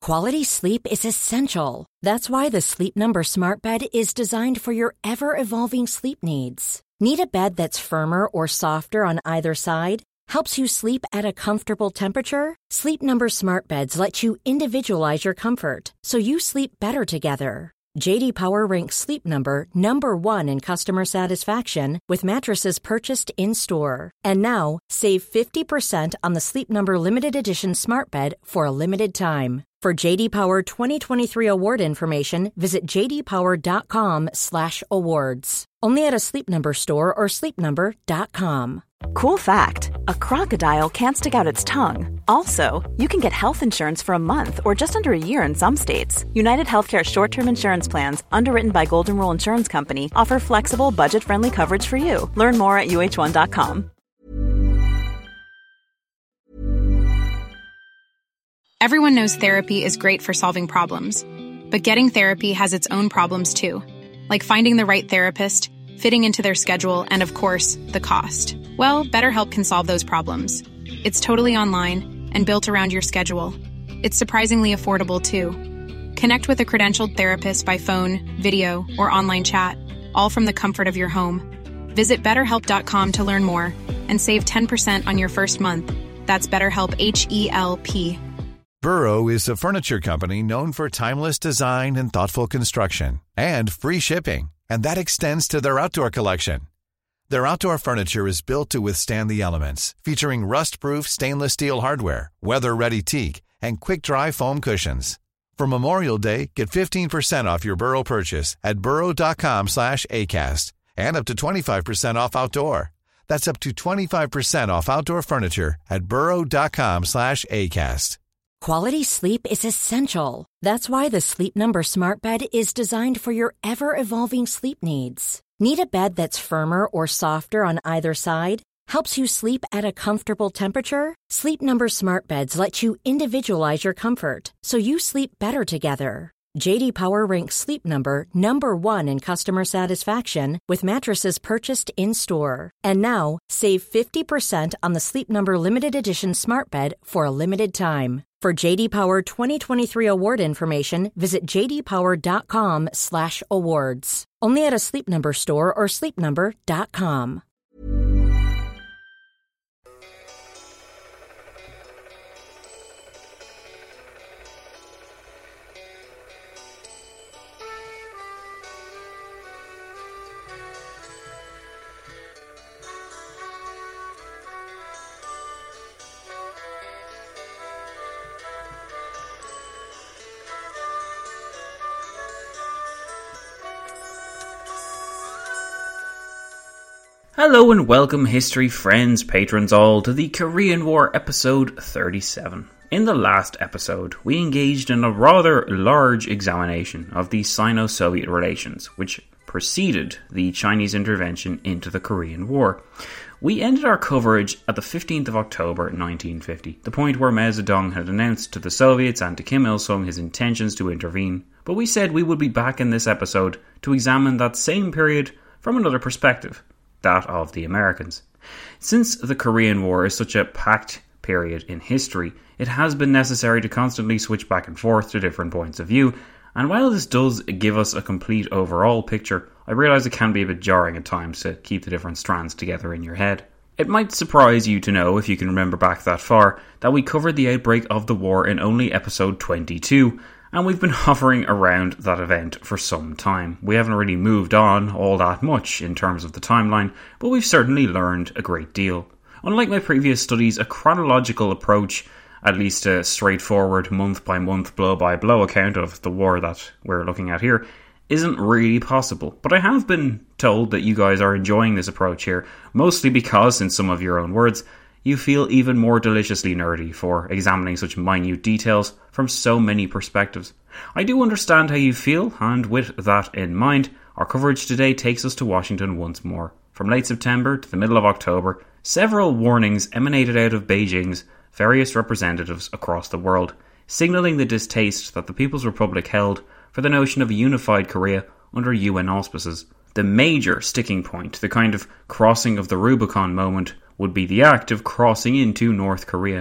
Quality sleep is essential. That's why the Sleep Number Smart Bed is designed for your ever-evolving sleep needs. Need a bed that's firmer or softer on either side? Helps you sleep at a comfortable temperature? Sleep Number Smart Beds let you individualize your comfort, so you sleep better together. J.D. Power ranks Sleep Number number 1 in customer satisfaction with mattresses purchased in-store. And now, save 50% on the Sleep Number Limited Edition Smart Bed for a limited time. For J.D. Power 2023 award information, visit jdpower.com/awards. Only at a Sleep Number store or sleepnumber.com. Cool fact, a crocodile can't stick out its tongue. Also, you can get health insurance for a month or just under a year in some states. United Healthcare short-term insurance plans, underwritten by Golden Rule Insurance Company, offer flexible, budget-friendly coverage for you. Learn more at uh1.com. Everyone knows therapy is great for solving problems, but getting therapy has its own problems too, like finding the right therapist, fitting into their schedule, and of course, the cost. Well, BetterHelp can solve those problems. It's totally online and built around your schedule. It's surprisingly affordable too. Connect with a credentialed therapist by phone, video, or online chat, all from the comfort of your home. Visit BetterHelp.com to learn more and save 10% on your first month. That's BetterHelp, H-E-L-P. Burrow is a furniture company known for timeless design and thoughtful construction, and free shipping, and that extends to their outdoor collection. Their outdoor furniture is built to withstand the elements, featuring rust-proof stainless steel hardware, weather-ready teak, and quick-dry foam cushions. For Memorial Day, get 15% off your Burrow purchase at burrow.com/ACAST, and up to 25% off outdoor. That's up to 25% off outdoor furniture at burrow.com/ACAST. Quality sleep is essential. That's why the Sleep Number Smart Bed is designed for your ever-evolving sleep needs. Need a bed that's firmer or softer on either side? Helps you sleep at a comfortable temperature? Sleep Number Smart Beds let you individualize your comfort, so you sleep better together. J.D. Power ranks Sleep Number number 1 in customer satisfaction with mattresses purchased in-store. And now, save 50% on the Sleep Number Limited Edition Smart Bed for a limited time. For J.D. Power 2023 award information, visit jdpower.com/awards. Only at a Sleep Number store or sleepnumber.com. Hello and welcome, history friends, patrons all, to the Korean War episode 37. In the last episode, we engaged in a rather large examination of the Sino-Soviet relations, which preceded the Chinese intervention into the Korean War. We ended our coverage at the 15th of October 1950, the point where Mao Zedong had announced to the Soviets and to Kim Il-sung his intentions to intervene, but we said we would be back in this episode to examine that same period from another perspective, that of the Americans. Since the Korean War is such a packed period in history, it has been necessary to constantly switch back and forth to different points of view, and while this does give us a complete overall picture, I realise it can be a bit jarring at times to keep the different strands together in your head. It might surprise you to know, if you can remember back that far, that we covered the outbreak of the war in only episode 22, and we've been hovering around that event for some time. We haven't really moved on all that much in terms of the timeline, but we've certainly learned a great deal. Unlike my previous studies, a chronological approach, at least a straightforward month-by-month, blow-by-blow account of the war that we're looking at here, isn't really possible. But I have been told that you guys are enjoying this approach here, mostly because, in some of your own words, you feel even more deliciously nerdy for examining such minute details from so many perspectives. I do understand how you feel, and with that in mind, our coverage today takes us to Washington once more. From late September to the middle of October, several warnings emanated out of Beijing's various representatives across the world, signalling the distaste that the People's Republic held for the notion of a unified Korea under UN auspices. The major sticking point, the kind of crossing of the Rubicon moment, would be the act of crossing into North Korea.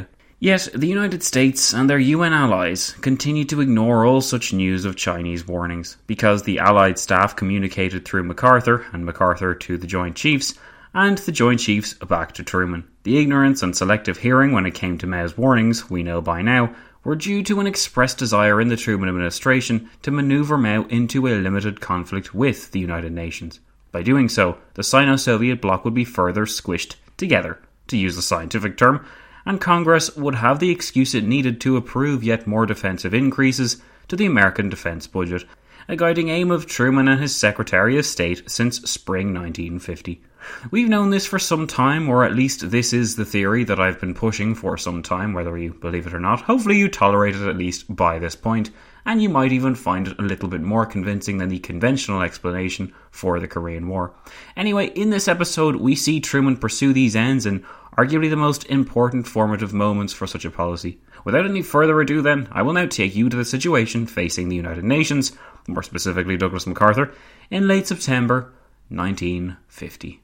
Yet, the United States and their UN allies continued to ignore all such news of Chinese warnings, because the Allied staff communicated through MacArthur, and MacArthur to the Joint Chiefs, and the Joint Chiefs back to Truman. The ignorance and selective hearing when it came to Mao's warnings, we know by now, were due to an expressed desire in the Truman administration to manoeuvre Mao into a limited conflict with the United Nations. By doing so, the Sino-Soviet bloc would be further squished together, to use the scientific term, and Congress would have the excuse it needed to approve yet more defensive increases to the American defence budget, a guiding aim of Truman and his Secretary of State since spring 1950. We've known this for some time, or at least this is the theory that I've been pushing for some time, whether you believe it or not. Hopefully you tolerate it at least by this point, and you might even find it a little bit more convincing than the conventional explanation for the Korean War. Anyway, in this episode, we see Truman pursue these ends in arguably the most important formative moments for such a policy. Without any further ado then, I will now take you to the situation facing the United Nations, more specifically Douglas MacArthur, in late September 1950.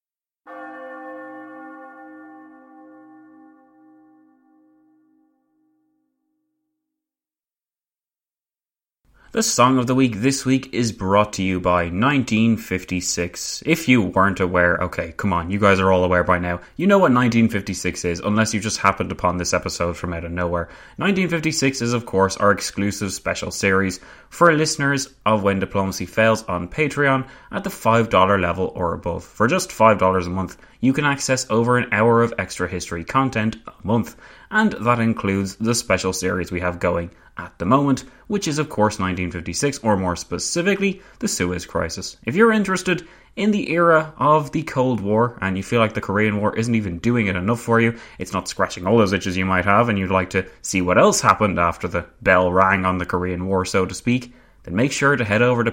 The song of the week this week is brought to you by 1956. If you weren't aware, okay, come on, you guys are all aware by now. You know what 1956 is, unless you just happened upon this episode from out of nowhere. 1956 is, of course, our exclusive special series for listeners of When Diplomacy Fails on Patreon at the $5 level or above. For just $5 a month, you can access over an hour of extra history content a month, and that includes the special series we have going at the moment, which is of course 1956, or more specifically, the Suez Crisis. If you're interested in the era of the Cold War, and you feel like the Korean War isn't even doing it enough for you, it's not scratching all those itches you might have, and you'd like to see what else happened after the bell rang on the Korean War, so to speak, then make sure to head over to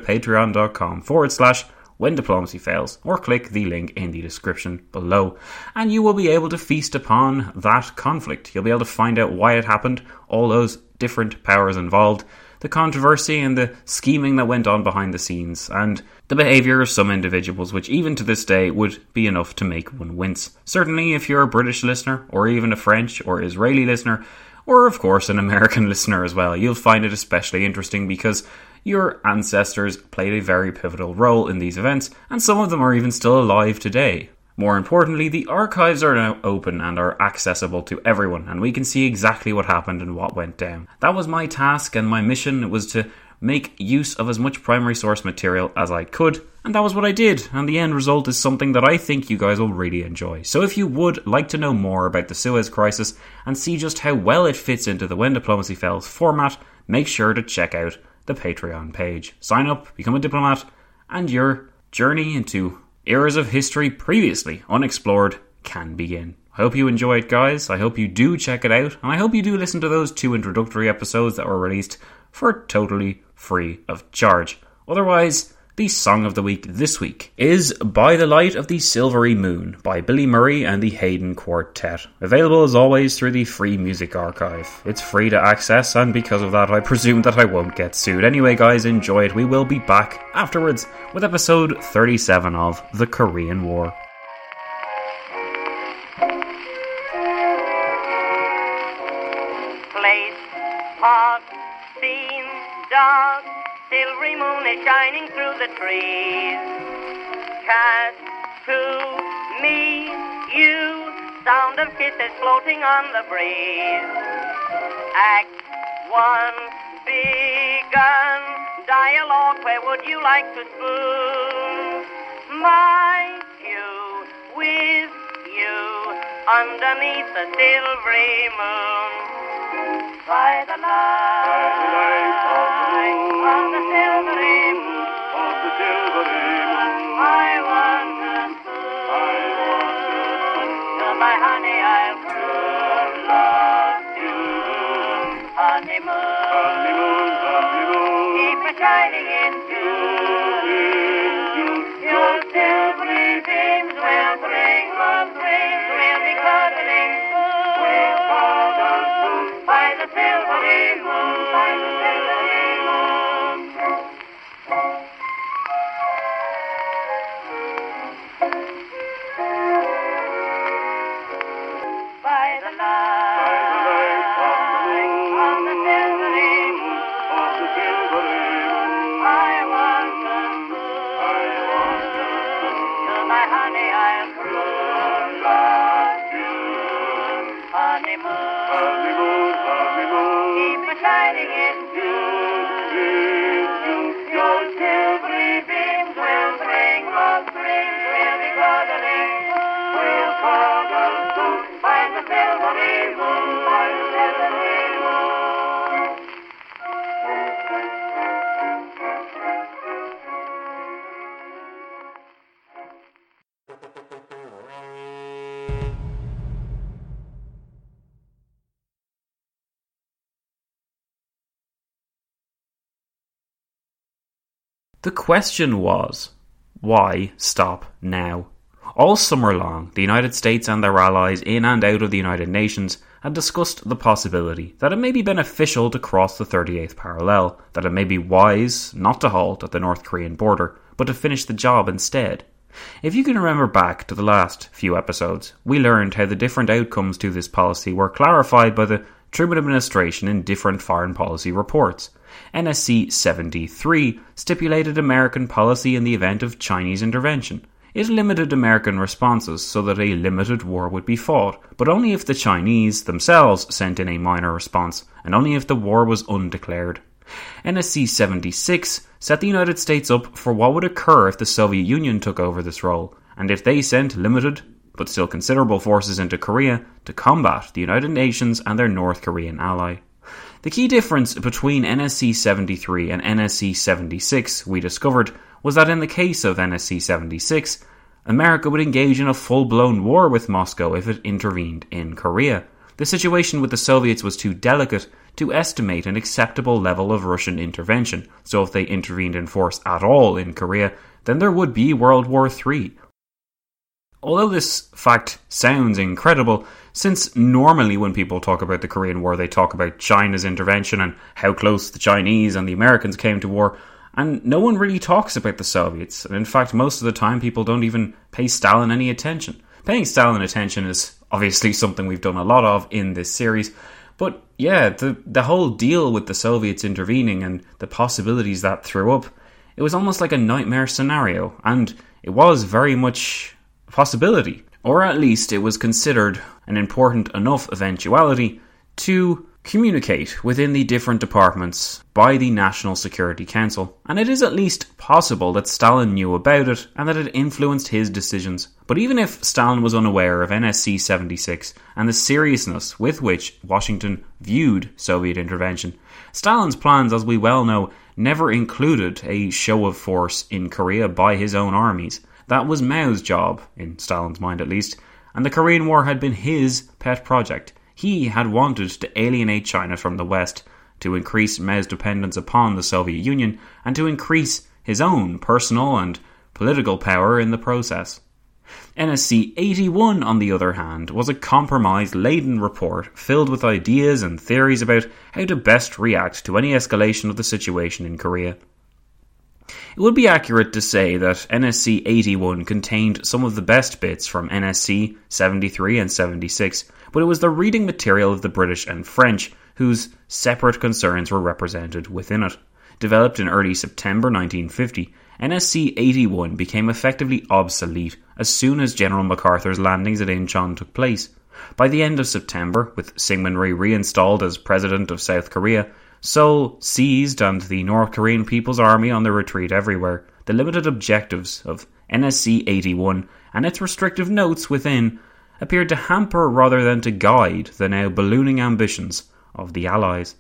patreon.com/When Diplomacy Fails, or click the link in the description below, and you will be able to feast upon that conflict. You'll be able to find out why it happened, all those different powers involved, the controversy and the scheming that went on behind the scenes, and the behaviour of some individuals, which even to this day would be enough to make one wince. Certainly if you're a British listener, or even a French or Israeli listener, or of course an American listener as well, you'll find it especially interesting because your ancestors played a very pivotal role in these events, and some of them are even still alive today. More importantly, the archives are now open and are accessible to everyone, and we can see exactly what happened and what went down. That was my task and my mission, was to make use of as much primary source material as I could, and that was what I did, and the end result is something that I think you guys will really enjoy. So if you would like to know more about the Suez Crisis and see just how well it fits into the When Diplomacy Fails format, make sure to check out the Patreon page. Sign up, become a diplomat, and your journey into eras of history previously unexplored can begin. I hope you enjoy it, guys. I hope you do check it out, and I hope you do listen to those 2 introductory episodes that were released for totally free of charge. Otherwise, the song of the week this week is By the Light of the Silvery Moon by Billy Murray and the Haydn Quartet. Available as always through the Free Music Archive. It's free to access, and because of that I presume that I won't get sued. Anyway guys, enjoy it. We will be back afterwards with episode 37 of The Korean War. Place, park, scene, dark, silvery moon is shining through the trees. Cast to me, you, sound of kisses floating on the breeze. Act 1 begun, dialogue, where would you like to spoon? My cue with you, underneath the silvery moon. By the light of the silvery moon, I want to spoon. To my honey I'll prove love to honeymoon. Keep it shining into your silvery beams will bring us dreams. We'll be cuddling soon by the silvery moon. By the light Keep it shining into your silvery beams will bring us dreams. We'll be cuddling. We'll cuddle soon by the silvery moon, by the silvery moon. The question was, why stop now? All summer long, the United States and their allies in and out of the United Nations had discussed the possibility that it may be beneficial to cross the 38th parallel, that it may be wise not to halt at the North Korean border, but to finish the job instead. If you can remember back to the last few episodes, we learned how the different outcomes to this policy were clarified by the Truman administration in different foreign policy reports. NSC 73 stipulated American policy in the event of Chinese intervention. It limited American responses so that a limited war would be fought, but only if the Chinese themselves sent in a minor response, and only if the war was undeclared. NSC 76 set the United States up for what would occur if the Soviet Union took over this role, and if they sent limited, but still considerable forces into Korea to combat the United Nations and their North Korean ally. The key difference between NSC 73 and NSC 76, we discovered, was that in the case of NSC 76, America would engage in a full-blown war with Moscow if it intervened in Korea. The situation with the Soviets was too delicate to estimate an acceptable level of Russian intervention, so if they intervened in force at all in Korea, then there would be World War III. Although this fact sounds incredible, since normally when people talk about the Korean War they talk about China's intervention and how close the Chinese and the Americans came to war, and no one really talks about the Soviets, and in fact most of the time people don't even pay Stalin any attention. Paying Stalin attention is obviously something we've done a lot of in this series, but yeah, the whole deal with the Soviets intervening and the possibilities that threw up, it was almost like a nightmare scenario, and it was very much possibility, or at least it was considered an important enough eventuality to communicate within the different departments by the National Security Council, and it is at least possible that Stalin knew about it and that it influenced his decisions. But even if Stalin was unaware of NSC 76 and the seriousness with which Washington viewed Soviet intervention, Stalin's plans, as we well know, never included a show of force in Korea by his own armies. That was Mao's job, in Stalin's mind at least, and the Korean War had been his pet project. He had wanted to alienate China from the West, to increase Mao's dependence upon the Soviet Union, and to increase his own personal and political power in the process. NSC 81, on the other hand, was a compromise-laden report filled with ideas and theories about how to best react to any escalation of the situation in Korea. It would be accurate to say that NSC 81 contained some of the best bits from NSC 73 and 76, but it was the reading material of the British and French whose separate concerns were represented within it. Developed in early September 1950, NSC 81 became effectively obsolete as soon as General MacArthur's landings at Incheon took place. By the end of September, with Syngman Rhee reinstalled as President of South Korea, Seoul seized and the North Korean People's Army on the retreat everywhere, the limited objectives of NSC 81 and its restrictive notes within appeared to hamper rather than to guide the now ballooning ambitions of the Allies.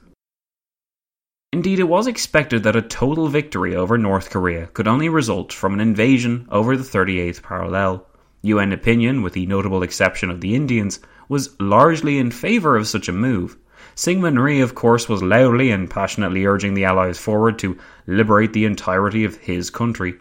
Indeed, it was expected that a total victory over North Korea could only result from an invasion over the 38th parallel. UN opinion, with the notable exception of the Indians, was largely in favour of such a move. Syngman Rhee, of course, was loudly and passionately urging the Allies forward to liberate the entirety of his country.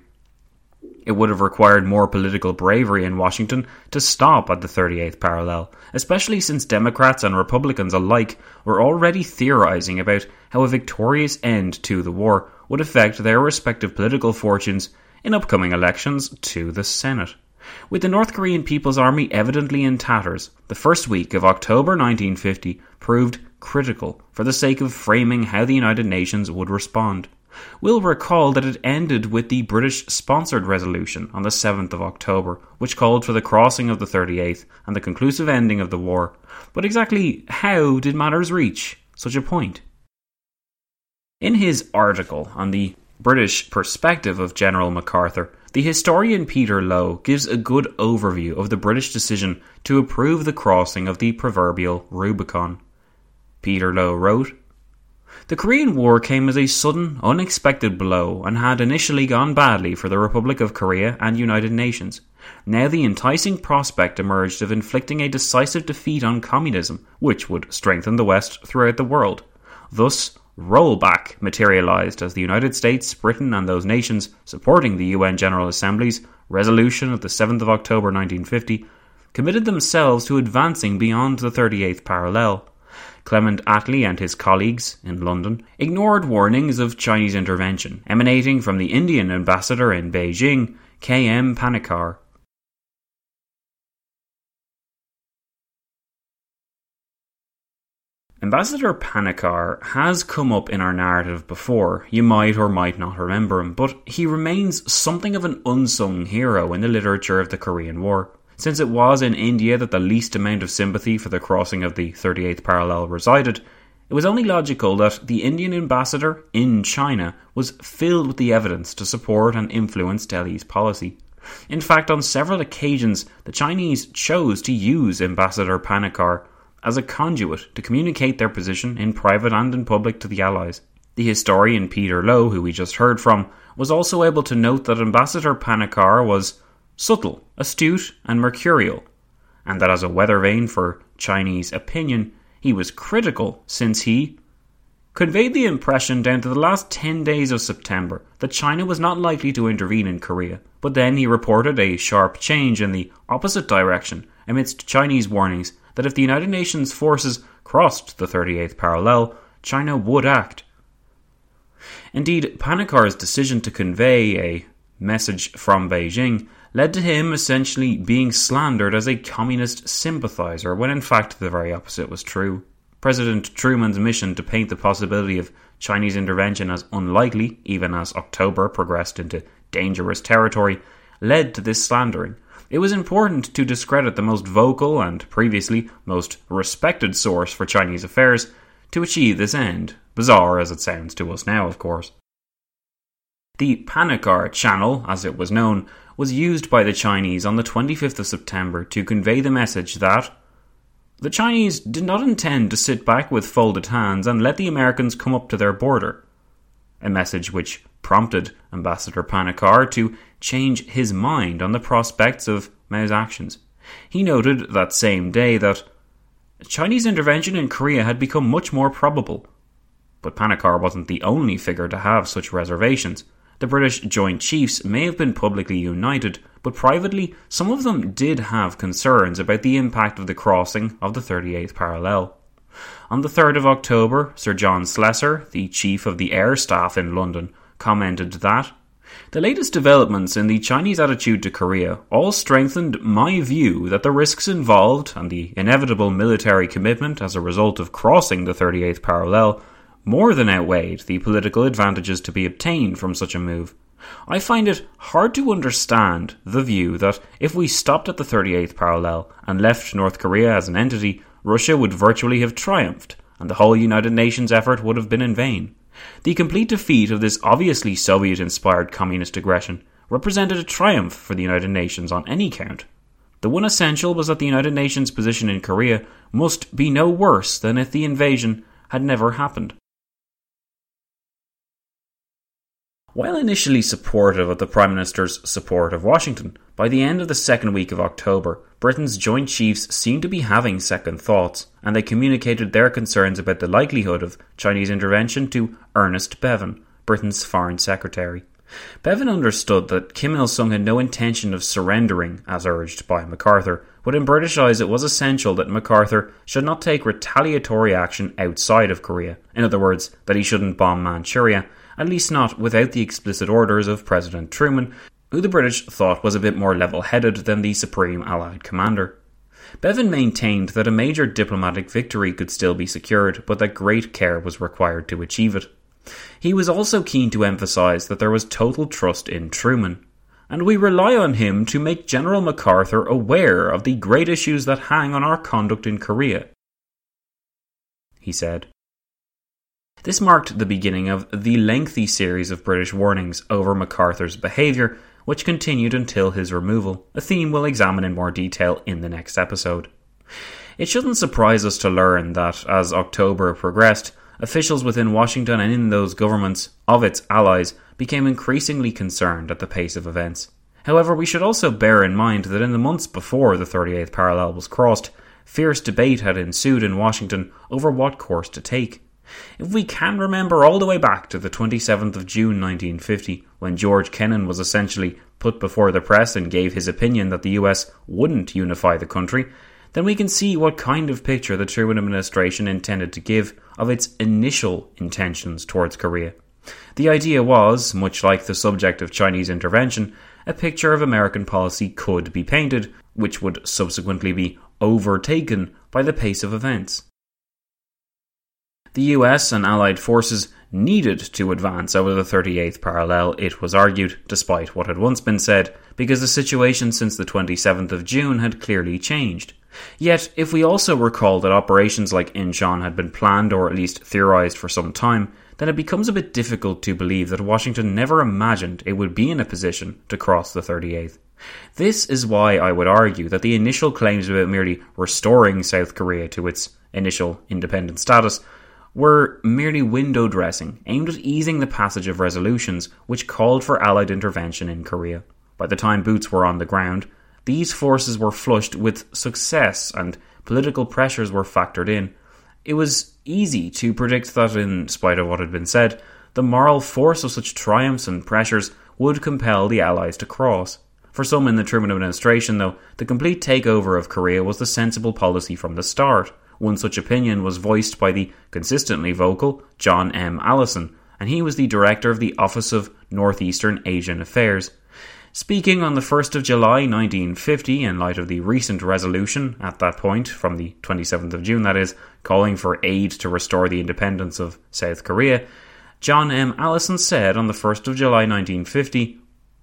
It would have required more political bravery in Washington to stop at the 38th parallel, especially since Democrats and Republicans alike were already theorising about how a victorious end to the war would affect their respective political fortunes in upcoming elections to the Senate. With the North Korean People's Army evidently in tatters, the first week of October 1950 proved critical for the sake of framing how the United Nations would respond. We'll recall that it ended with the British-sponsored resolution on the 7th of October, which called for the crossing of the 38th and the conclusive ending of the war. But exactly how did matters reach such a point? In his article on the British perspective of General MacArthur, the historian Peter Lowe gives a good overview of the British decision to approve the crossing of the proverbial Rubicon. Peter Lowe wrote, "The Korean War came as a sudden, unexpected blow and had initially gone badly for the Republic of Korea and United Nations. Now the enticing prospect emerged of inflicting a decisive defeat on communism, which would strengthen the West throughout the world. Thus, rollback materialized as the United States, Britain and those nations supporting the UN General Assembly's resolution of the 7th of October 1950 committed themselves to advancing beyond the 38th parallel. Clement Attlee and his colleagues in London ignored warnings of Chinese intervention emanating from the Indian ambassador in Beijing, K.M. Panikkar. Ambassador Panikkar has come up in our narrative before. You might or might not remember him, but he remains something of an unsung hero in the literature of the Korean War. Since it was in India that the least amount of sympathy for the crossing of the 38th parallel resided, it was only logical that the Indian ambassador in China was filled with the evidence to support and influence Delhi's policy. In fact, on several occasions, the Chinese chose to use Ambassador Panikkar as a conduit to communicate their position in private and in public to the Allies. The historian Peter Lowe, who we just heard from, was also able to note that Ambassador Panikkar was subtle, astute and mercurial, and that as a weather vane for Chinese opinion, he was critical since he conveyed the impression down to the last 10 days of September that China was not likely to intervene in Korea, but then he reported a sharp change in the opposite direction amidst Chinese warnings that if the United Nations forces crossed the 38th parallel, China would act. Indeed, Panikkar's decision to convey a message from Beijing led to him essentially being slandered as a communist sympathizer, when in fact the very opposite was true. President Truman's mission to paint the possibility of Chinese intervention as unlikely, even as October progressed into dangerous territory, led to this slandering. It was important to discredit the most vocal and previously most respected source for Chinese affairs to achieve this end, bizarre as it sounds to us now, of course. The Panikkar Channel, as it was known, was used by the Chinese on the 25th of September to convey the message that the Chinese did not intend to sit back with folded hands and let the Americans come up to their border, a message which prompted Ambassador Panikkar to change his mind on the prospects of Mao's actions. He noted that same day that Chinese intervention in Korea had become much more probable. But Panikkar wasn't the only figure to have such reservations. The British Joint Chiefs may have been publicly united, but privately some of them did have concerns about the impact of the crossing of the 38th parallel. On the 3rd of October, Sir John Slessor, the Chief of the Air Staff in London, commented that the latest developments in the Chinese attitude to Korea all strengthened my view that the risks involved and the inevitable military commitment as a result of crossing the 38th parallel more than outweighed the political advantages to be obtained from such a move. I find it hard to understand the view that if we stopped at the 38th parallel and left North Korea as an entity, Russia would virtually have triumphed, and the whole United Nations effort would have been in vain. The complete defeat of this obviously Soviet-inspired communist aggression represented a triumph for the United Nations on any count. The one essential was that the United Nations position in Korea must be no worse than if the invasion had never happened. While initially supportive of the Prime Minister's support of Washington, by the end of the second week of October, Britain's Joint Chiefs seemed to be having second thoughts, and they communicated their concerns about the likelihood of Chinese intervention to Ernest Bevin, Britain's Foreign Secretary. Bevin understood that Kim Il-sung had no intention of surrendering, as urged by MacArthur, but in British eyes it was essential that MacArthur should not take retaliatory action outside of Korea. In other words, that he shouldn't bomb Manchuria, at least not without the explicit orders of President Truman, who the British thought was a bit more level-headed than the Supreme Allied Commander. Bevin maintained that a major diplomatic victory could still be secured, but that great care was required to achieve it. He was also keen to emphasise that there was total trust in Truman, and we rely on him to make General MacArthur aware of the great issues that hang on our conduct in Korea. he said. This marked the beginning of the lengthy series of British warnings over MacArthur's behaviour, which continued until his removal, a theme we'll examine in more detail in the next episode. It shouldn't surprise us to learn that, as October progressed, officials within Washington and in those governments of its allies became increasingly concerned at the pace of events. However, we should also bear in mind that in the months before the 38th parallel was crossed, fierce debate had ensued in Washington over what course to take. If we can remember all the way back to the 27th of June 1950, when George Kennan was essentially put before the press and gave his opinion that the US wouldn't unify the country, then we can see what kind of picture the Truman administration intended to give of its initial intentions towards Korea. The idea was, much like the subject of Chinese intervention, a picture of American policy could be painted, which would subsequently be overtaken by the pace of events. The US and Allied forces needed to advance over the 38th parallel, it was argued, despite what had once been said, because the situation since the 27th of June had clearly changed. Yet, if we also recall that operations like Incheon had been planned or at least theorised for some time, then it becomes a bit difficult to believe that Washington never imagined it would be in a position to cross the 38th. This is why I would argue that the initial claims about merely restoring South Korea to its initial independent status were merely window dressing, aimed at easing the passage of resolutions which called for Allied intervention in Korea. By the time boots were on the ground, these forces were flushed with success and political pressures were factored in. It was easy to predict that, in spite of what had been said, the moral force of such triumphs and pressures would compel the Allies to cross. For some in the Truman administration, though, the complete takeover of Korea was the sensible policy from the start. One such opinion was voiced by the consistently vocal John M. Allison, and he was the director of the Office of Northeastern Asian Affairs. Speaking on the 1st of July 1950, in light of the recent resolution at that point, from the 27th of June that is, calling for aid to restore the independence of South Korea, John M. Allison said on the 1st of July 1950,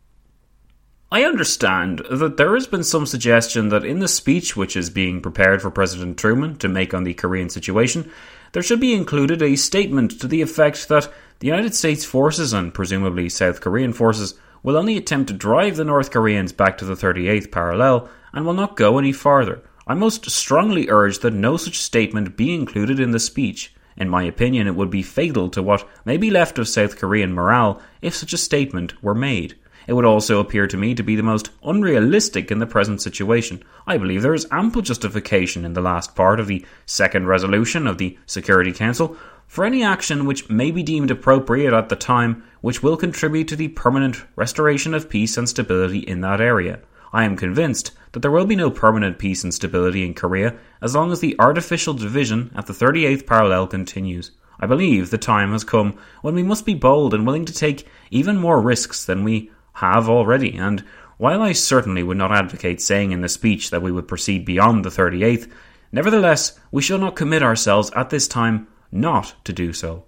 "I understand that there has been some suggestion that in the speech which is being prepared for President Truman to make on the Korean situation, there should be included a statement to the effect that the United States forces and presumably South Korean forces will only attempt to drive the North Koreans back to the 38th parallel and will not go any farther. I most strongly urge that no such statement be included in the speech. In my opinion, it would be fatal to what may be left of South Korean morale if such a statement were made. It would also appear to me to be the most unrealistic in the present situation. I believe there is ample justification in the last part of the second resolution of the Security Council for any action which may be deemed appropriate at the time, which will contribute to the permanent restoration of peace and stability in that area. I am convinced that there will be no permanent peace and stability in Korea as long as the artificial division at the 38th parallel continues. I believe the time has come when we must be bold and willing to take even more risks than we have already, and while I certainly would not advocate saying in the speech that we would proceed beyond the 38th, nevertheless we shall not commit ourselves at this time not to do so."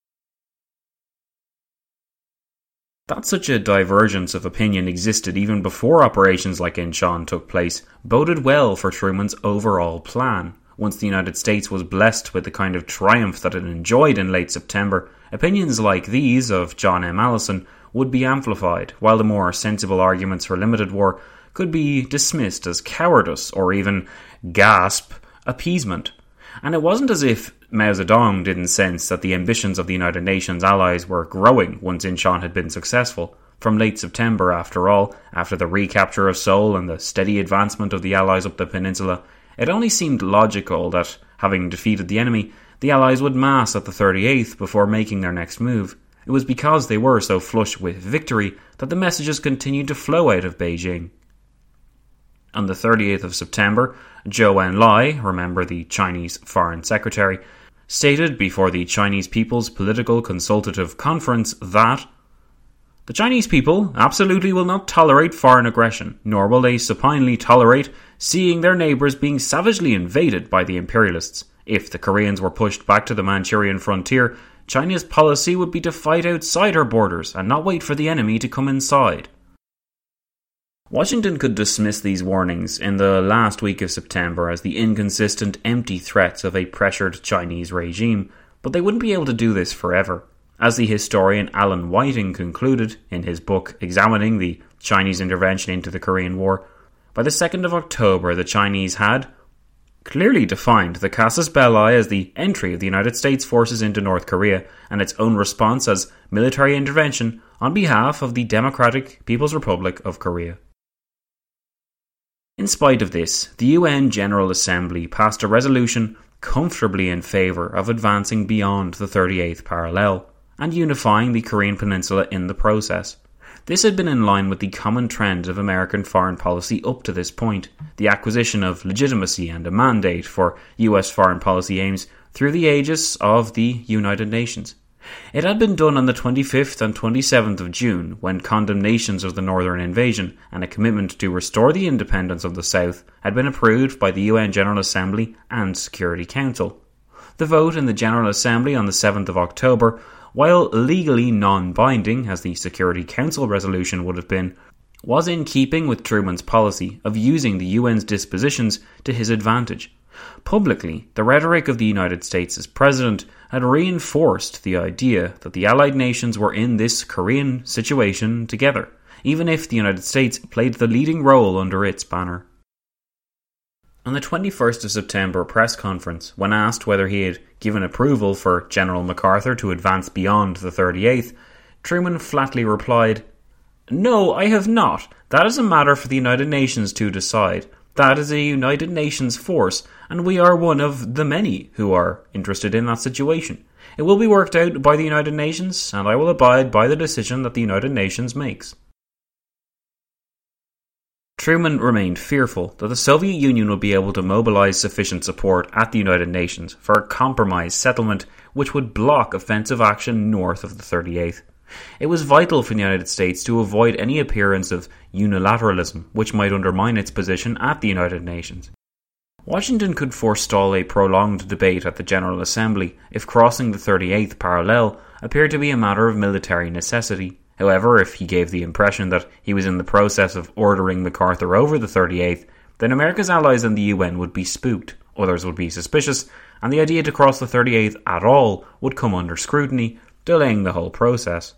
That such a divergence of opinion existed even before operations like Incheon took place boded well for Truman's overall plan. Once the United States was blessed with the kind of triumph that it enjoyed in late September, opinions like these of John M. Allison would be amplified, while the more sensible arguments for limited war could be dismissed as cowardice or even, gasp, appeasement. And it wasn't as if Mao Zedong didn't sense that the ambitions of the United Nations allies were growing once Incheon had been successful. From late September, after all, after the recapture of Seoul and the steady advancement of the allies up the peninsula, it only seemed logical that, having defeated the enemy, the allies would mass at the 38th before making their next move. It was because they were so flush with victory that the messages continued to flow out of Beijing. On the 30th of September, Zhou Enlai, remember the Chinese Foreign Secretary, stated before the Chinese People's Political Consultative Conference that the Chinese people absolutely will not tolerate foreign aggression, nor will they supinely tolerate seeing their neighbours being savagely invaded by the imperialists. If the Koreans were pushed back to the Manchurian frontier, China's policy would be to fight outside her borders and not wait for the enemy to come inside. Washington could dismiss these warnings in the last week of September as the inconsistent, empty threats of a pressured Chinese regime, but they wouldn't be able to do this forever. As the historian Alan Whiting concluded in his book examining the Chinese intervention into the Korean War, by the 2nd of October the Chinese had clearly defined the casus belli as the entry of the United States forces into North Korea and its own response as military intervention on behalf of the Democratic People's Republic of Korea. In spite of this, the UN General Assembly passed a resolution comfortably in favour of advancing beyond the 38th parallel and unifying the Korean Peninsula in the process. This had been in line with the common trend of American foreign policy up to this point, the acquisition of legitimacy and a mandate for US foreign policy aims through the aegis of the United Nations. It had been done on the 25th and 27th of June when condemnations of the northern invasion and a commitment to restore the independence of the South had been approved by the UN General Assembly and Security Council. The vote in the General Assembly on the 7th of October, while legally non-binding as the Security Council resolution would have been, was in keeping with Truman's policy of using the UN's dispositions to his advantage. Publicly, the rhetoric of the United States as president had reinforced the idea that the Allied nations were in this Korean situation together, even if the United States played the leading role under its banner. On the 21st of September press conference, when asked whether he had given approval for General MacArthur to advance beyond the 38th, Truman flatly replied, "No, I have not. That is a matter for the United Nations to decide. That is a United Nations force, and we are one of the many who are interested in that situation. It will be worked out by the United Nations, and I will abide by the decision that the United Nations makes." Truman remained fearful that the Soviet Union would be able to mobilize sufficient support at the United Nations for a compromise settlement which would block offensive action north of the 38th. It was vital for the United States to avoid any appearance of unilateralism which might undermine its position at the United Nations. Washington could forestall a prolonged debate at the General Assembly if crossing the 38th parallel appeared to be a matter of military necessity. However, if he gave the impression that he was in the process of ordering MacArthur over the 38th, then America's allies in the UN would be spooked, others would be suspicious, and the idea to cross the 38th at all would come under scrutiny, delaying the whole process.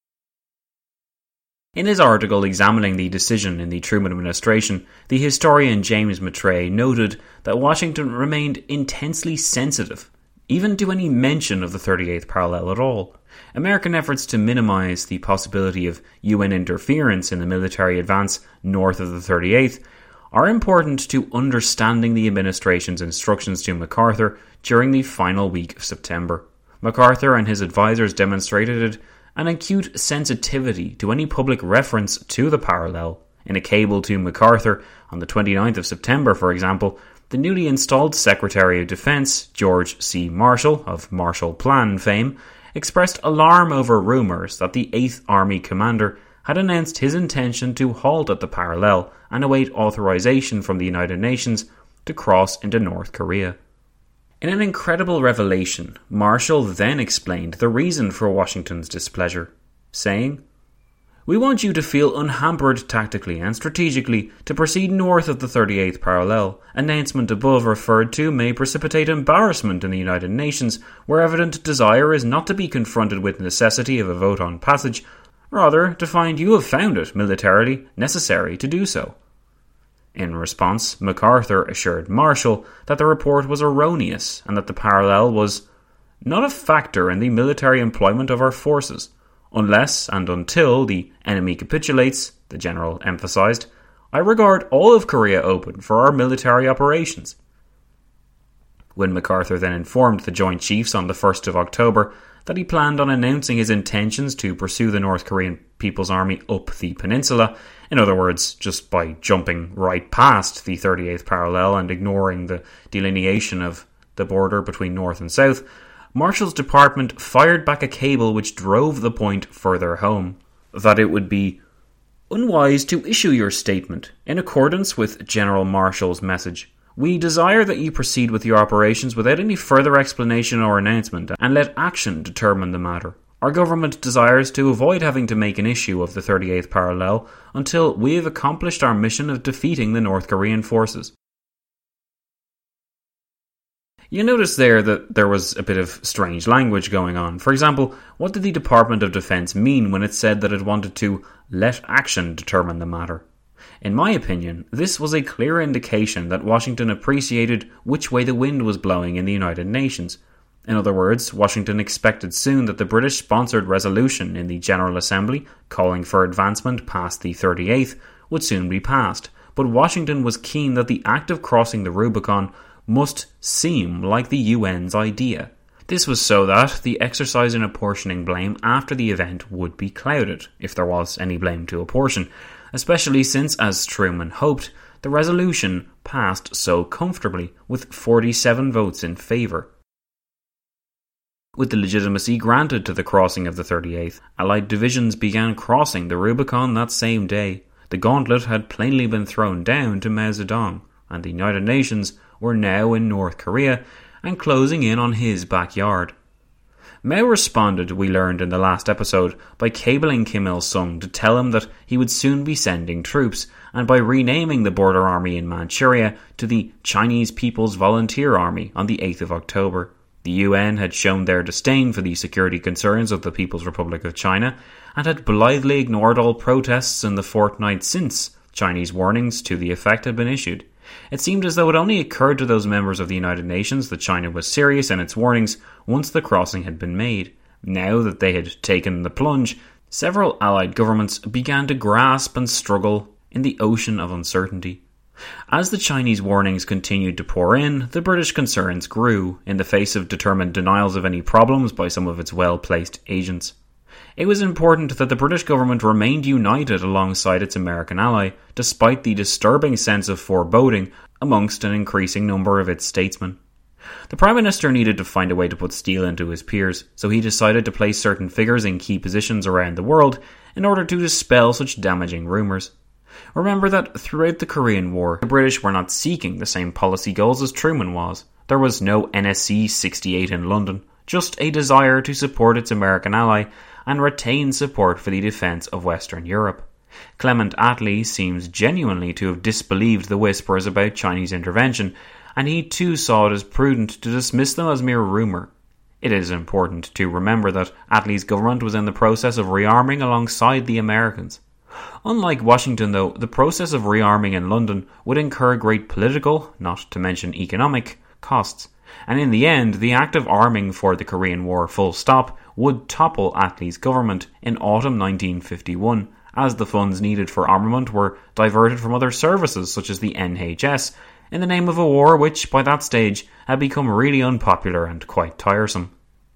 In his article examining the decision in the Truman administration, the historian James Mattray noted that Washington remained intensely sensitive, even to any mention of the 38th parallel at all. American efforts to minimize the possibility of UN interference in the military advance north of the 38th are important to understanding the administration's instructions to MacArthur during the final week of September. MacArthur and his advisors demonstrated an acute sensitivity to any public reference to the parallel. In a cable to MacArthur on the 29th of September, for example, the newly installed Secretary of Defense, George C. Marshall, of Marshall Plan fame, expressed alarm over rumours that the 8th Army commander had announced his intention to halt at the parallel and await authorization from the United Nations to cross into North Korea. In an incredible revelation, Marshall then explained the reason for Washington's displeasure, saying, "We want you to feel unhampered tactically and strategically to proceed north of the 38th parallel. Announcement above referred to may precipitate embarrassment in the United Nations, where evident desire is not to be confronted with necessity of a vote on passage, rather to find you have found it militarily necessary to do so." In response, MacArthur assured Marshall that the report was erroneous and that the parallel was not a factor in the military employment of our forces. "Unless and until the enemy capitulates," the general emphasized, "I regard all of Korea open for our military operations." When MacArthur then informed the Joint Chiefs on the 1st of October that he planned on announcing his intentions to pursue the North Korean People's Army up the peninsula, in other words, just by jumping right past the 38th parallel and ignoring the delineation of the border between North and South, Marshall's department fired back a cable which drove the point further home, that it would be unwise to issue your statement in accordance with General Marshall's message. We desire that you proceed with your operations without any further explanation or announcement, and let action determine the matter. Our government desires to avoid having to make an issue of the 38th parallel until we have accomplished our mission of defeating the North Korean forces. You notice there that there was a bit of strange language going on. For example, what did the Department of Defense mean when it said that it wanted to let action determine the matter? In my opinion, this was a clear indication that Washington appreciated which way the wind was blowing in the United Nations. In other words, Washington expected soon that the British-sponsored resolution in the General Assembly calling for advancement past the 38th would soon be passed, but Washington was keen that the act of crossing the Rubicon must seem like the UN's idea. This was so that the exercise in apportioning blame after the event would be clouded, if there was any blame to apportion, especially since, as Truman hoped, the resolution passed so comfortably, with 47 votes in favour. With the legitimacy granted to the crossing of the 38th, Allied divisions began crossing the Rubicon that same day. The gauntlet had plainly been thrown down to Mao Zedong, and the United Nations were now in North Korea and closing in on his backyard. Mao responded, we learned in the last episode, by cabling Kim Il-sung to tell him that he would soon be sending troops, and by renaming the border army in Manchuria to the Chinese People's Volunteer Army on the 8th of October. The UN had shown their disdain for the security concerns of the People's Republic of China and had blithely ignored all protests in the fortnight since Chinese warnings to the effect had been issued. It seemed as though it only occurred to those members of the United Nations that China was serious in its warnings once the crossing had been made. Now that they had taken the plunge, several Allied governments began to grasp and struggle in the ocean of uncertainty. As the Chinese warnings continued to pour in, the British concerns grew in the face of determined denials of any problems by some of its well-placed agents. It was important that the British government remained united alongside its American ally, despite the disturbing sense of foreboding amongst an increasing number of its statesmen. The Prime Minister needed to find a way to put steel into his peers, so he decided to place certain figures in key positions around the world in order to dispel such damaging rumours. Remember that throughout the Korean War, the British were not seeking the same policy goals as Truman was. There was no NSC 68 in London, just a desire to support its American ally and retain support for the defence of Western Europe. Clement Attlee seems genuinely to have disbelieved the whispers about Chinese intervention, and he too saw it as prudent to dismiss them as mere rumour. It is important to remember that Attlee's government was in the process of rearming alongside the Americans. Unlike Washington, though, the process of rearming in London would incur great political, not to mention economic, costs, and in the end, the act of arming for the Korean War full stop would topple Attlee's government in autumn 1951, as the funds needed for armament were diverted from other services such as the NHS, in the name of a war which, by that stage, had become really unpopular and quite tiresome.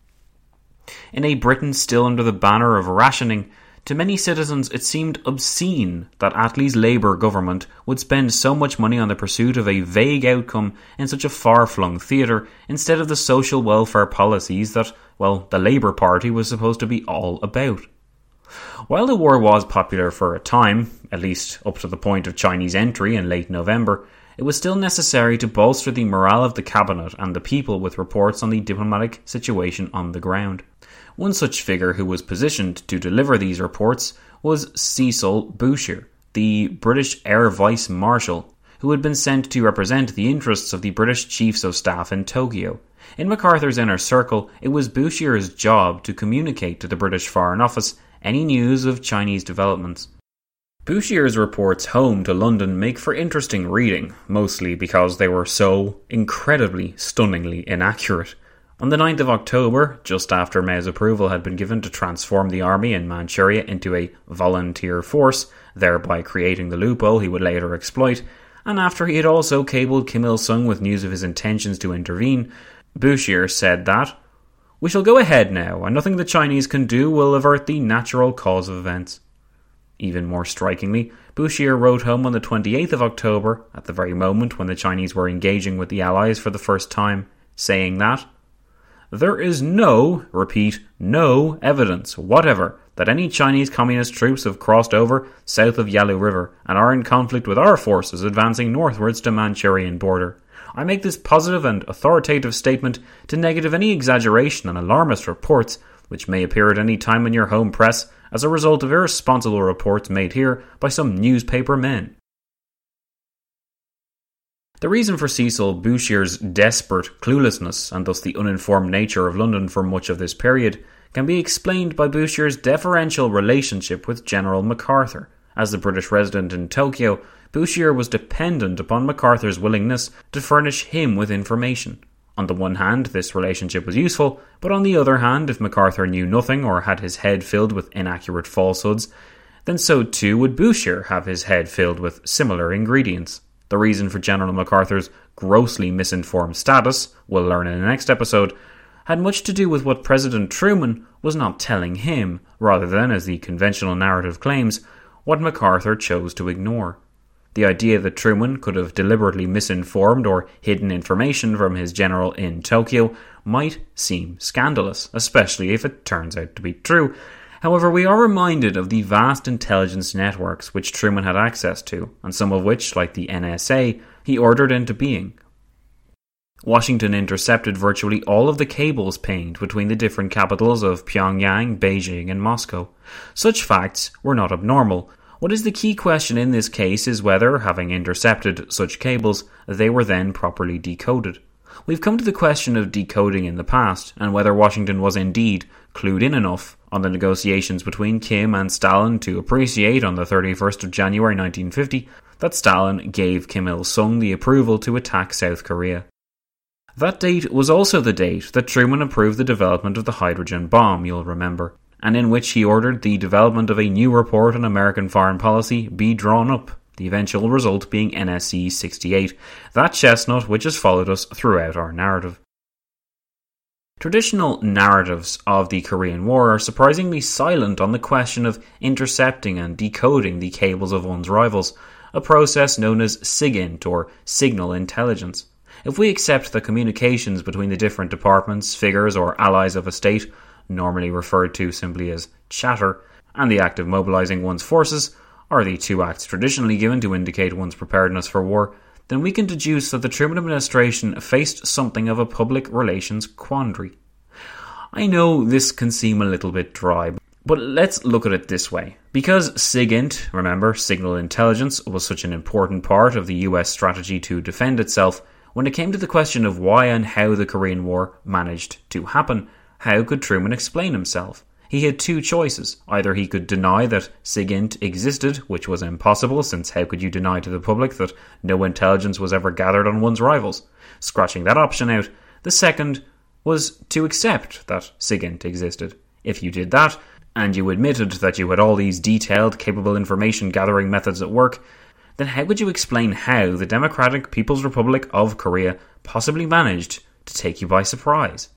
In a Britain still under the banner of rationing, to many citizens it seemed obscene that Attlee's Labour government would spend so much money on the pursuit of a vague outcome in such a far-flung theatre instead of the social welfare policies that, well, the Labour Party was supposed to be all about. While the war was popular for a time, at least up to the point of Chinese entry in late November, it was still necessary to bolster the morale of the cabinet and the people with reports on the diplomatic situation on the ground. One such figure who was positioned to deliver these reports was Cecil Bouchier, the British Air Vice Marshal, who had been sent to represent the interests of the British Chiefs of Staff in Tokyo. In MacArthur's inner circle, it was Bouchier's job to communicate to the British Foreign Office any news of Chinese developments. Bouchier's reports home to London make for interesting reading, mostly because they were so incredibly, stunningly inaccurate. On the 9th of October, just after Mao's approval had been given to transform the army in Manchuria into a volunteer force, thereby creating the loophole he would later exploit, and after he had also cabled Kim Il-sung with news of his intentions to intervene, Bouchier said that, "We shall go ahead now, and nothing the Chinese can do will avert the natural cause of events." Even more strikingly, Bouchier wrote home on the 28th of October, at the very moment when the Chinese were engaging with the Allies for the first time, saying that, "There is no evidence whatever that any Chinese communist troops have crossed over south of Yalu River and are in conflict with our forces advancing northwards to Manchurian border. I make this positive and authoritative statement to negative any exaggeration and alarmist reports which may appear at any time in your home press as a result of irresponsible reports made here by some newspaper men. The reason for Cecil Bouchier's desperate cluelessness, and thus the uninformed nature of London for much of this period, can be explained by Bouchier's deferential relationship with General MacArthur. As the British resident in Tokyo, Bouchier was dependent upon MacArthur's willingness to furnish him with information. On the one hand, this relationship was useful, but on the other hand, if MacArthur knew nothing or had his head filled with inaccurate falsehoods, then so too would Bouchier have his head filled with similar ingredients. The reason for General MacArthur's grossly misinformed status, we'll learn in the next episode, had much to do with what President Truman was not telling him, rather than, as the conventional narrative claims, what MacArthur chose to ignore. The idea that Truman could have deliberately misinformed or hidden information from his general in Tokyo might seem scandalous, especially if it turns out to be true. However, we are reminded of the vast intelligence networks which Truman had access to, and some of which, like the NSA, he ordered into being. Washington intercepted virtually all of the cables pinged between the different capitals of Pyongyang, Beijing, and Moscow. Such facts were not abnormal. What is the key question in this case is whether, having intercepted such cables, they were then properly decoded. We've come to the question of decoding in the past, and whether Washington was indeed clued in enough on the negotiations between Kim and Stalin to appreciate on the 31st of January 1950 that Stalin gave Kim Il-sung the approval to attack South Korea. That date was also the date that Truman approved the development of the hydrogen bomb, you'll remember, and in which he ordered the development of a new report on American foreign policy be drawn up, the eventual result being NSC 68, that chestnut which has followed us throughout our narrative. Traditional narratives of the Korean War are surprisingly silent on the question of intercepting and decoding the cables of one's rivals, a process known as SIGINT or signal intelligence. If we accept that communications between the different departments, figures or allies of a state, normally referred to simply as chatter, and the act of mobilizing one's forces are the two acts traditionally given to indicate one's preparedness for war, then we can deduce that the Truman administration faced something of a public relations quandary. I know this can seem a little bit dry, but let's look at it this way. Because SIGINT, remember, signal intelligence, was such an important part of the US strategy to defend itself, when it came to the question of why and how the Korean War managed to happen, how could Truman explain himself? He had two choices. Either he could deny that SIGINT existed, which was impossible, since how could you deny to the public that no intelligence was ever gathered on one's rivals? Scratching that option out, the second was to accept that SIGINT existed. If you did that, and you admitted that you had all these detailed, capable information gathering methods at work, then how could you explain how the Democratic People's Republic of Korea possibly managed to take you by surprise?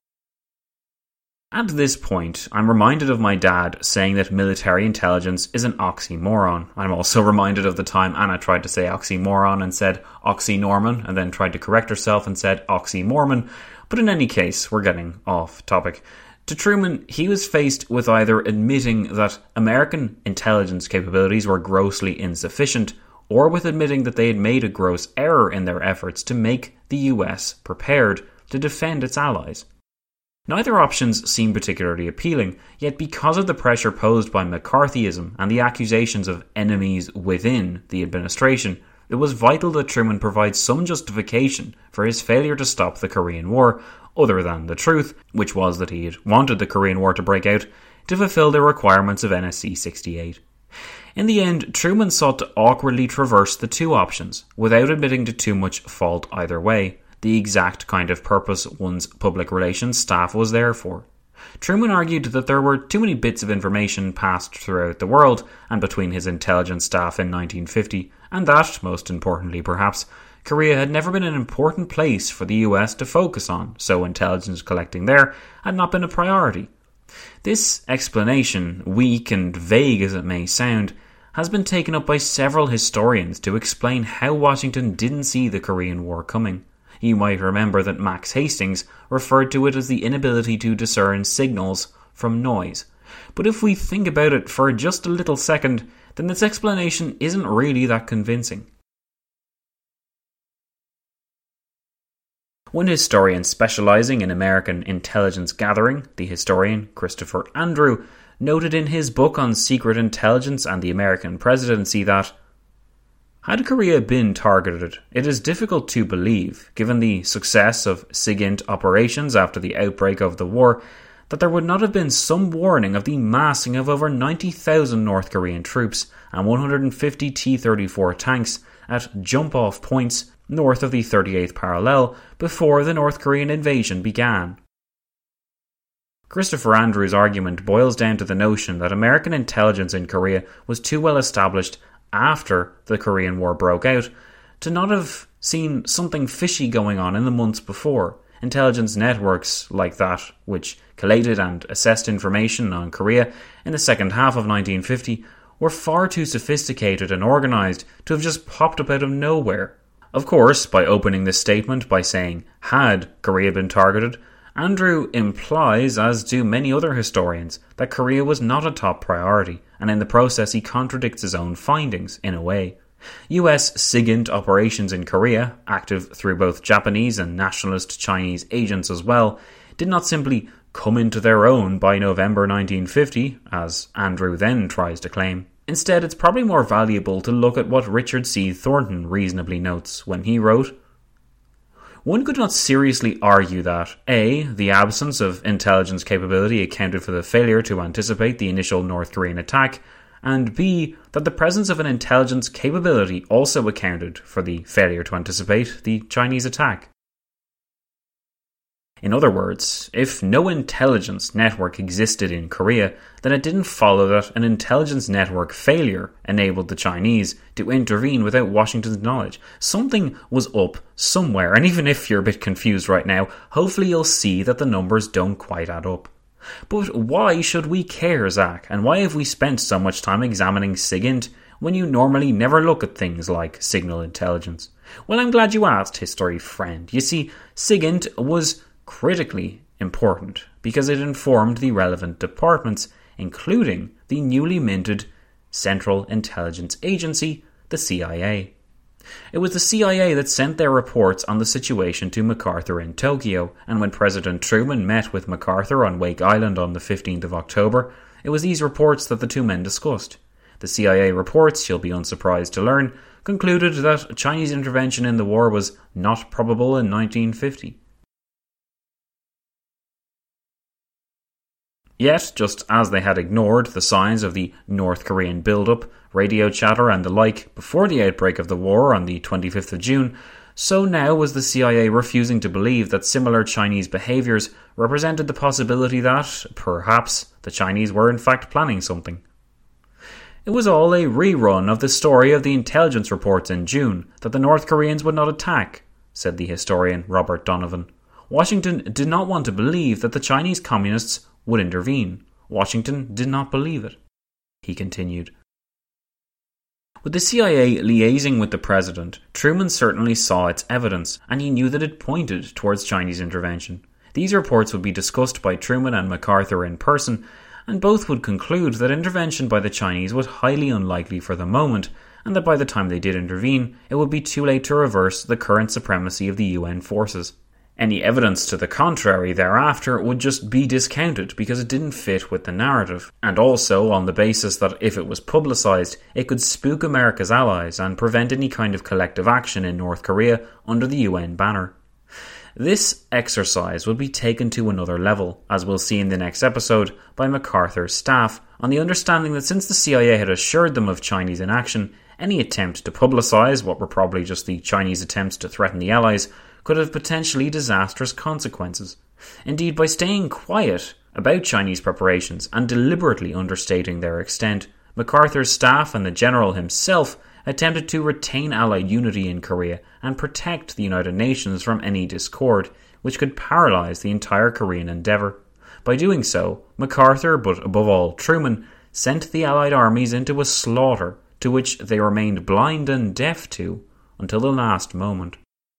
At this point, I'm reminded of my dad saying that military intelligence is an oxymoron. I'm also reminded of the time Anna tried to say oxymoron and said oxynorman, and then tried to correct herself and said oxymormon. But in any case, we're getting off topic. To Truman, he was faced with either admitting that American intelligence capabilities were grossly insufficient, or with admitting that they had made a gross error in their efforts to make the US prepared to defend its allies. Neither options seem particularly appealing, yet because of the pressure posed by McCarthyism and the accusations of enemies within the administration, it was vital that Truman provide some justification for his failure to stop the Korean War, other than the truth, which was that he had wanted the Korean War to break out to fulfill the requirements of NSC 68. In the end, Truman sought to awkwardly traverse the two options, without admitting to too much fault either way, the exact kind of purpose one's public relations staff was there for. Truman argued that there were too many bits of information passed throughout the world and between his intelligence staff in 1950, and that, most importantly perhaps, Korea had never been an important place for the US to focus on, so intelligence collecting there had not been a priority. This explanation, weak and vague as it may sound, has been taken up by several historians to explain how Washington didn't see the Korean War coming. You might remember that Max Hastings referred to it as the inability to discern signals from noise. But if we think about it for just a little second, then this explanation isn't really that convincing. One historian specialising in American intelligence gathering, the historian Christopher Andrew, noted in his book on secret intelligence and the American presidency that, had Korea been targeted, it is difficult to believe, given the success of SIGINT operations after the outbreak of the war, that there would not have been some warning of the massing of over 90,000 North Korean troops and 150 T-34 tanks at jump-off points north of the 38th parallel before the North Korean invasion began. Christopher Andrews' argument boils down to the notion that American intelligence in Korea was too well established after the Korean War broke out to not have seen something fishy going on in the months before. Intelligence networks like that, which collated and assessed information on Korea in the second half of 1950, were far too sophisticated and organised to have just popped up out of nowhere. Of course, by opening this statement by saying, had Korea been targeted, Andrew implies, as do many other historians, that Korea was not a top priority, and in the process he contradicts his own findings, in a way. US SIGINT operations in Korea, active through both Japanese and nationalist Chinese agents as well, did not simply come into their own by November 1950, as Andrew then tries to claim. Instead, it's probably more valuable to look at what Richard C. Thornton reasonably notes when he wrote, one could not seriously argue that A. the absence of intelligence capability accounted for the failure to anticipate the initial North Korean attack, and B. that the presence of an intelligence capability also accounted for the failure to anticipate the Chinese attack. In other words, if no intelligence network existed in Korea, then it didn't follow that an intelligence network failure enabled the Chinese to intervene without Washington's knowledge. Something was up somewhere, and even if you're a bit confused right now, hopefully you'll see that the numbers don't quite add up. But why should we care, Zach? And why have we spent so much time examining SIGINT when you normally never look at things like signal intelligence? Well, I'm glad you asked, history friend. You see, SIGINT was critically important because it informed the relevant departments, including the newly minted Central Intelligence Agency, the CIA. It was the CIA that sent their reports on the situation to MacArthur in Tokyo, and when President Truman met with MacArthur on Wake Island on the 15th of October, it was these reports that the two men discussed. The CIA reports, you'll be unsurprised to learn, concluded that Chinese intervention in the war was not probable in 1950. Yet, just as they had ignored the signs of the North Korean build-up, radio chatter and the like before the outbreak of the war on the 25th of June, so now was the CIA refusing to believe that similar Chinese behaviours represented the possibility that, perhaps, the Chinese were in fact planning something. It was all a rerun of the story of the intelligence reports in June that the North Koreans would not attack, said the historian Robert Donovan. Washington did not want to believe that the Chinese communists would intervene. Washington did not believe it. He continued. With the CIA liaising with the president, Truman certainly saw its evidence, and he knew that it pointed towards Chinese intervention. These reports would be discussed by Truman and MacArthur in person, and both would conclude that intervention by the Chinese was highly unlikely for the moment, and that by the time they did intervene, it would be too late to reverse the current supremacy of the UN forces. Any evidence to the contrary thereafter would just be discounted because it didn't fit with the narrative, and also on the basis that if it was publicised, it could spook America's allies and prevent any kind of collective action in North Korea under the UN banner. This exercise would be taken to another level, as we'll see in the next episode, by MacArthur's staff, on the understanding that since the CIA had assured them of Chinese inaction, any attempt to publicise what were probably just the Chinese attempts to threaten the Allies could have potentially disastrous consequences. Indeed, by staying quiet about Chinese preparations and deliberately understating their extent, MacArthur's staff and the general himself attempted to retain Allied unity in Korea and protect the United Nations from any discord, which could paralyse the entire Korean endeavour. By doing so, MacArthur, but above all Truman, sent the Allied armies into a slaughter to which they remained blind and deaf to until the last moment.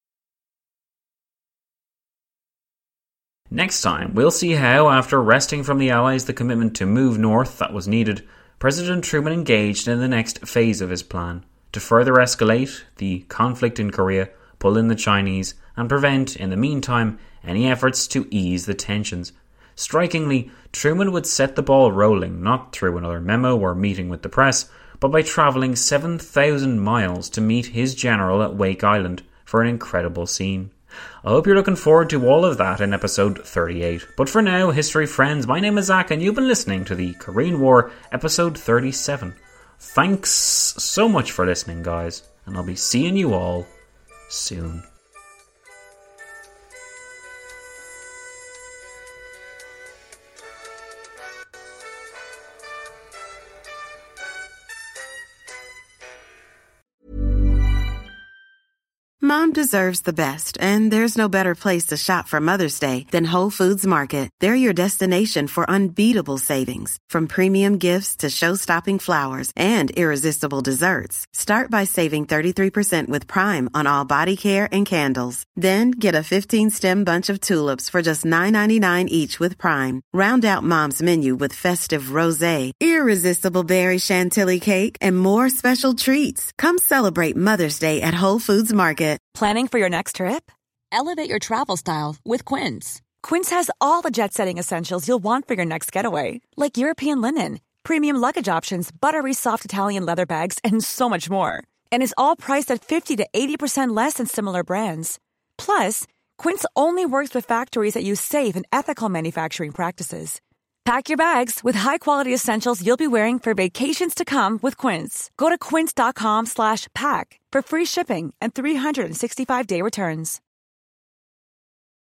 Next time, we'll see how, after wresting from the Allies the commitment to move north that was needed, President Truman engaged in the next phase of his plan, to further escalate the conflict in Korea, pull in the Chinese, and prevent, in the meantime, any efforts to ease the tensions. Strikingly, Truman would set the ball rolling not through another memo or meeting with the press, but by travelling 7,000 miles to meet his general at Wake Island for an incredible scene. I hope you're looking forward to all of that in episode 38. But for now, history friends, my name is Zach and you've been listening to the Korean War episode 37. Thanks so much for listening, guys, and I'll be seeing you all soon. Mom deserves the best, and there's no better place to shop for Mother's Day than Whole Foods Market. They're your destination for unbeatable savings, from premium gifts to show-stopping flowers and irresistible desserts. Start by saving 33% with Prime on all body care and candles. Then get a 15-stem bunch of tulips for just $9.99 each with Prime. Round out Mom's menu with festive rosé, irresistible berry chantilly cake, and more special treats. Come celebrate Mother's Day at Whole Foods Market. Planning for your next trip? Elevate your travel style with Quince. Quince has all the jet-setting essentials you'll want for your next getaway, like European linen, premium luggage options, buttery soft Italian leather bags, and so much more. And is all priced at 50 to 80% less than similar brands. Plus, Quince only works with factories that use safe and ethical manufacturing practices. Pack your bags with high-quality essentials you'll be wearing for vacations to come with Quince. Go to quince.com/pack for free shipping and 365-day returns.